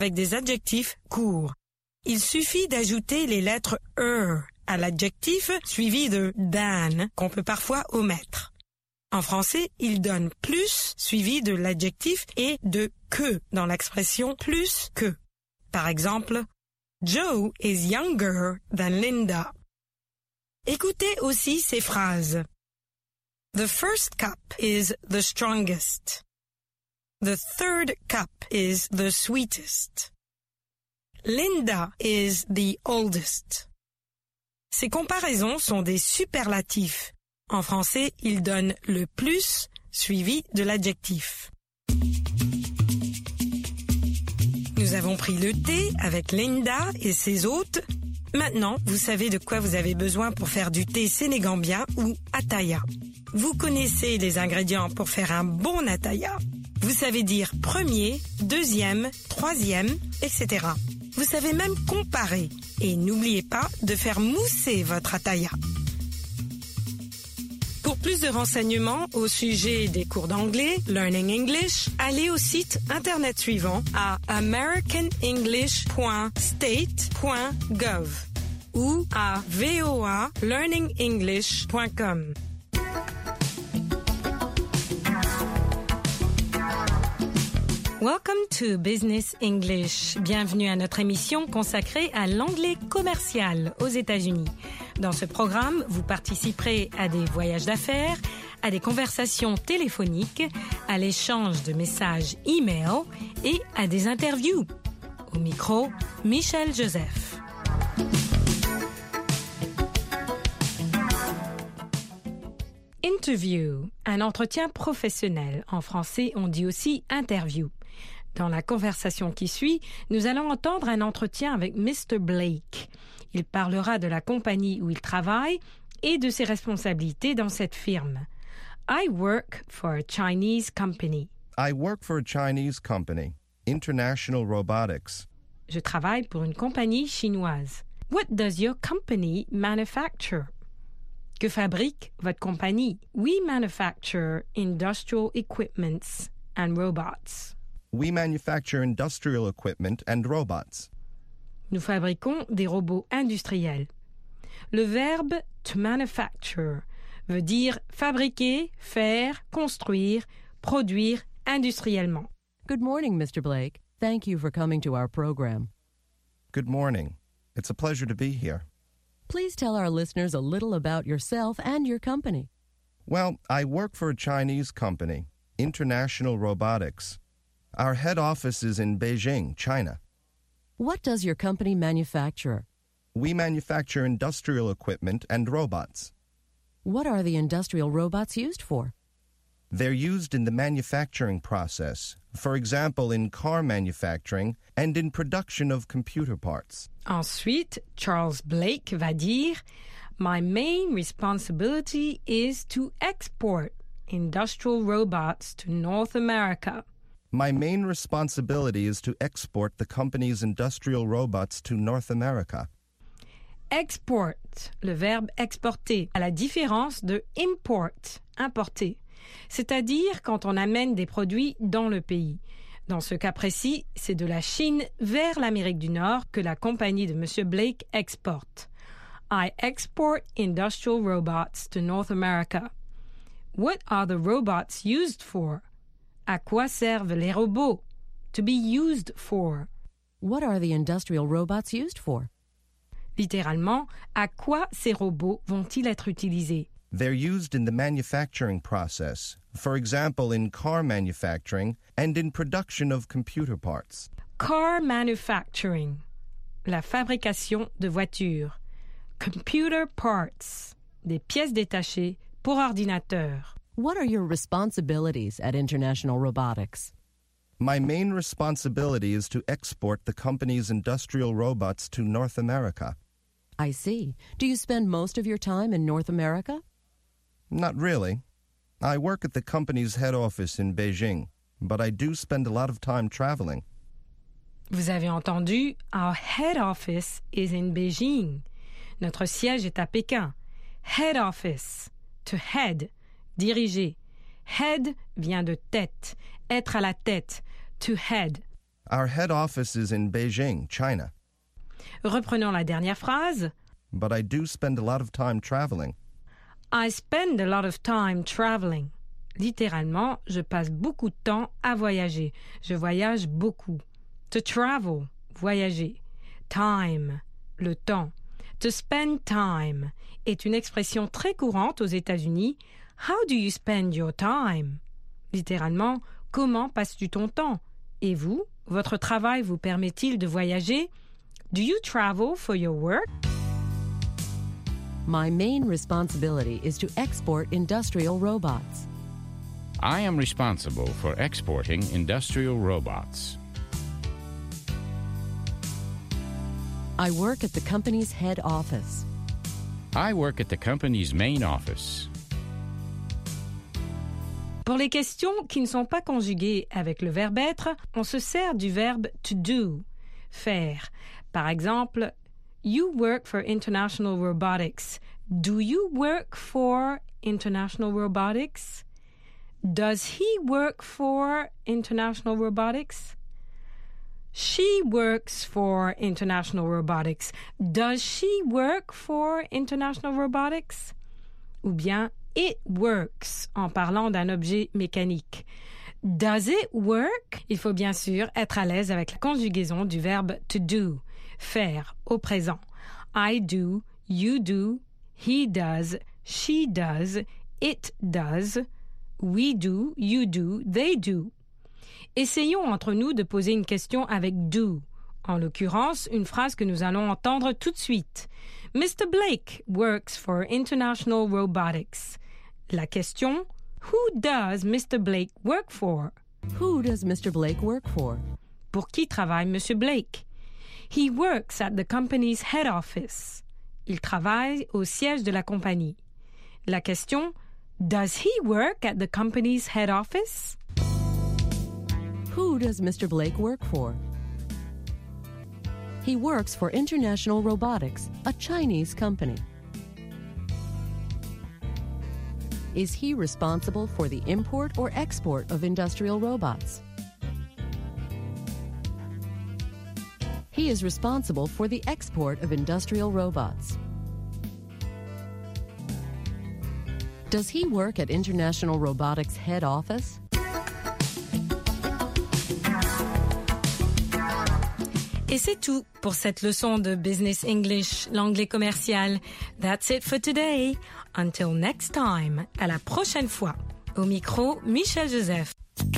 avec des adjectifs courts. Il suffit d'ajouter les lettres « à l'adjectif suivi de « than » qu'on peut parfois omettre. En français, il donne « plus » suivi de l'adjectif et de « que » dans l'expression « plus que ». Par exemple, Joe is younger than Linda. Écoutez aussi ces phrases. The first cup is the strongest. The third cup is the sweetest. Linda is the oldest. Ces comparaisons sont des superlatifs. En français, ils donnent le plus suivi de l'adjectif. Nous avons pris le thé avec Linda et ses hôtes. Maintenant, vous savez de quoi vous avez besoin pour faire du thé sénégambien ou attaya. Vous connaissez les ingrédients pour faire un bon attaya. Vous savez dire premier, deuxième, troisième, etc. Vous savez même comparer. Et n'oubliez pas de faire mousser votre attaya. Pour plus de renseignements au sujet des cours d'anglais, Learning English, allez au site internet suivant à americanenglish.state.gov ou à voalearningenglish.com. Welcome to Business English. Bienvenue à notre émission consacrée à l'anglais commercial aux États-Unis. Dans ce programme, vous participerez à des voyages d'affaires, à des conversations téléphoniques, à l'échange de messages e-mail et à des interviews. Au micro, Michel Joseph. Interview, un entretien professionnel. En français, on dit aussi interview. Dans la conversation qui suit, nous allons entendre un entretien avec Mr. Blake. Il parlera de la compagnie où il travaille et de ses responsabilités dans cette firme. I work for a Chinese company. I work for a Chinese company, International Robotics. Je travaille pour une compagnie chinoise. What does your company manufacture? Que fabrique votre compagnie? We manufacture industrial equipments and robots. We manufacture industrial equipment and robots. Nous fabriquons des robots industriels. Le verbe to manufacture veut dire fabriquer, faire, construire, produire industriellement. Good morning, Mr. Blake. Thank you for coming to our program. Good morning. It's a pleasure to be here. Please tell our listeners a little about yourself and your company. Well, I work for a Chinese company, International Robotics. Our head office is in Beijing, China. What does your company manufacture? We manufacture industrial equipment and robots. What are the industrial robots used for? They're used in the manufacturing process, for example, in car manufacturing and in production of computer parts. Ensuite, Charles Blake va dire, My main responsibility is to export industrial robots to North America. My main responsibility is to export the company's industrial robots to North America. Export, le verbe exporter, à la différence de import, importer. C'est-à-dire quand on amène des produits dans le pays. Dans ce cas précis, c'est de la Chine vers l'Amérique du Nord que la compagnie de M. Blake exporte. I export industrial robots to North America. What are the robots used for? À quoi servent les robots? To be used for. What are the industrial robots used for? Littéralement, à quoi ces robots vont-ils être utilisés? They're used in the manufacturing process, for example, in car manufacturing and in production of computer parts. Car manufacturing, la fabrication de voitures. Computer parts, des pièces détachées pour ordinateur. What are your responsibilities at International Robotics? My main responsibility is to export the company's industrial robots to North America. I see. Do you spend most of your time in North America? Not really. I work at the company's head office in Beijing, but I do spend a lot of time traveling. Vous avez entendu, our head office is in Beijing. Notre siège est à Pékin. Head office, to head, diriger. Head vient de tête, être à la tête, to head. Our head office is in Beijing, China. Reprenons la dernière phrase. But I do spend a lot of time traveling. I spend a lot of time traveling. Littéralement, je passe beaucoup de temps à voyager. Je voyage beaucoup. To travel, voyager. Time, le temps. To spend time est une expression très courante aux États-Unis. How do you spend your time? Littéralement, comment passes-tu ton temps? Et vous, votre travail vous permet-il de voyager? Do you travel for your work? My main responsibility is to export industrial robots. I am responsible for exporting industrial robots. I work at the company's head office. I work at the company's main office. Pour les questions qui ne sont pas conjuguées avec le verbe être, on se sert du verbe to do, faire. Par exemple, you work for International Robotics. Do you work for International Robotics? Does he work for International Robotics? She works for International Robotics. Does she work for International Robotics? Ou bien it works en parlant d'un objet mécanique. Does it work? Il faut bien sûr être à l'aise avec la conjugaison du verbe to do, faire au présent. I do, you do, he does, she does, it does, we do, you do, they do. Essayons entre nous de poser une question avec do. En l'occurrence, une phrase que nous allons entendre tout de suite. Mr. Blake works for International Robotics. La question, who does Mr. Blake work for? Who does Mr. Blake work for? Pour qui travaille Monsieur Blake? He works at the company's head office. Il travaille au siège de la compagnie. La question, does he work at the company's head office? Who does Mr. Blake work for? He works for International Robotics, a Chinese company. Is he responsible for the import or export of industrial robots? He is responsible for the export of industrial robots. Does he work at International Robotics head office? Et c'est tout pour cette leçon de Business English, l'anglais commercial. That's it for today. Until next time. À la prochaine fois. Au micro, Michel Joseph.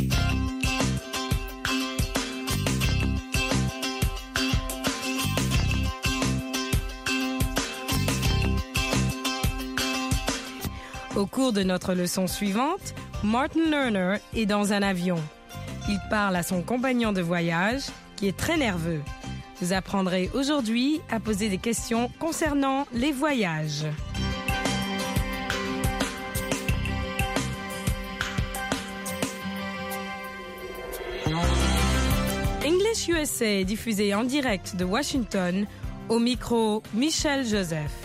Au cours de notre leçon suivante, Martin Lerner est dans un avion. Il parle à son compagnon de voyage, qui est très nerveux. Vous apprendrez aujourd'hui à poser des questions concernant les voyages. English USA est diffusé en direct de Washington, au micro Michel Joseph.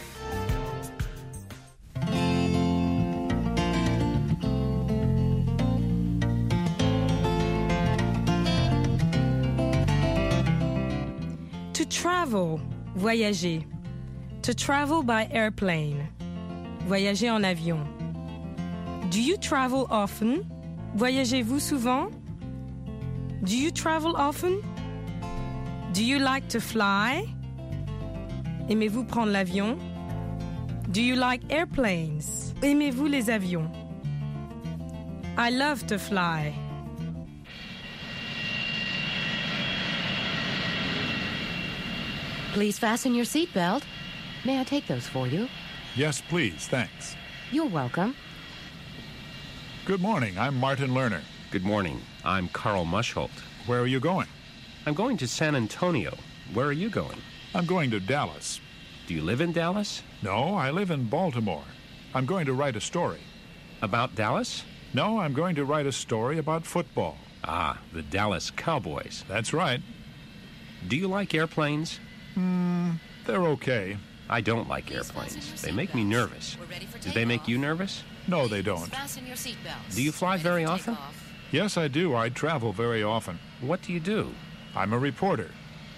To travel, voyager. To travel by airplane, voyager en avion. Do you travel often? Voyagez-vous souvent? Do you travel often? Do you like to fly? Aimez-vous prendre l'avion? Do you like airplanes? Aimez-vous les avions? I love to fly. Please fasten your seatbelt. May I take those for you? Yes, please. Thanks. You're welcome. Good morning. I'm Martin Lerner. Good morning. I'm Carl Mushholt. Where are you going? I'm going to San Antonio. Where are you going? I'm going to Dallas. Do you live in Dallas? No, I live in Baltimore. I'm going to write a story. About Dallas? No, I'm going to write a story about football. Ah, the Dallas Cowboys. That's right. Do you like airplanes? They're okay. I don't like airplanes. They make me nervous. Do they make you nervous? No, they don't. Do you fly very often? Yes, I do. I travel very often. What do you do? I'm a reporter.